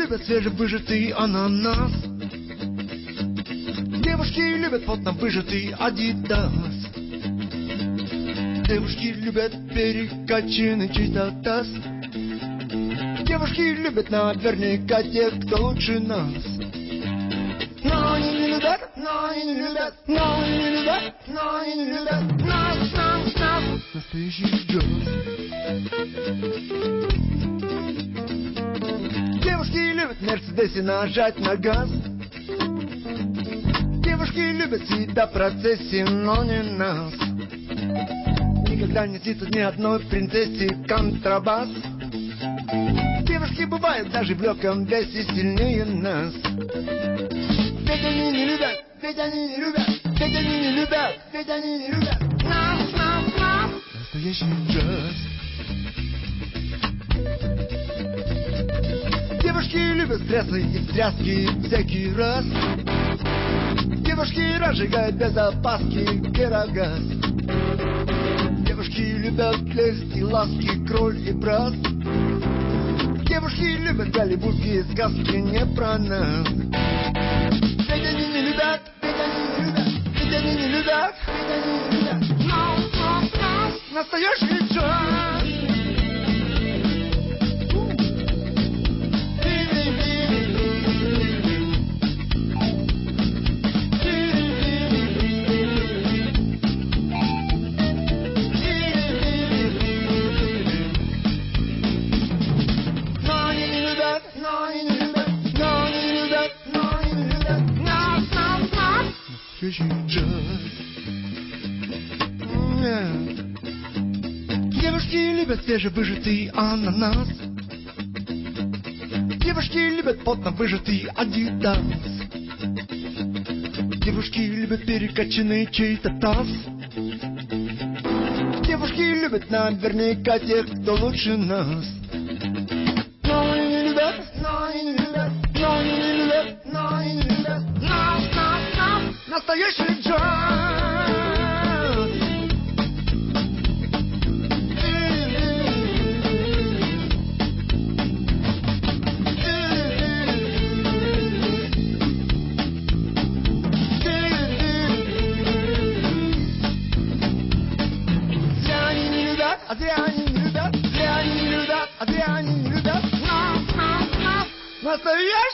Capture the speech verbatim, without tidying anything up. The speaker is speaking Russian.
любят свежевыжатый ананас. Девушки любят плотно выжатый адидас. Девушки любят перекачанный чей-то таз. Девушки любят наверняка тех, кто лучше нас. Но они не любят, но они не любят, но они не любят, но они не любят нас, нас, нас. Настоящий джаз. Девушки любят в Мерседесе нажать на газ. Девушки любят себя в процессе, но не нас. Никогда не снится ни одной принцессе контрабас. Девушки бывают даже в легком весе сильнее нас. Ведь они не любят, ведь они не любят, ведь они не любят, ведь они не любят нас, нас, нас. Настоящий джаз. Девушки любят стрессы и встряски всякий раз. Девушки разжигают без опаски керогаз. Девушки любят лесть и ласки, кроль и брат. Девушки любят голливудские сказки не про нас. Ведь они не любят, ведь они не любят, ведь они не любят, ведь они не любят нас, нас, нас. Настоящий джаз. Девушки любят свежевыжатый ананас. Девушки любят плотно выжатый адидас. Девушки любят перекачанный чей-то таз. Девушки любят наверняка тех, кто лучше нас. Но они не любят, но они не любят, но они не любят, но они не любят нас, нас, нас. Настоящий джаз. А зря они не любят, зря они не любят, а зря они не любят нас, нас, нас. Настоящий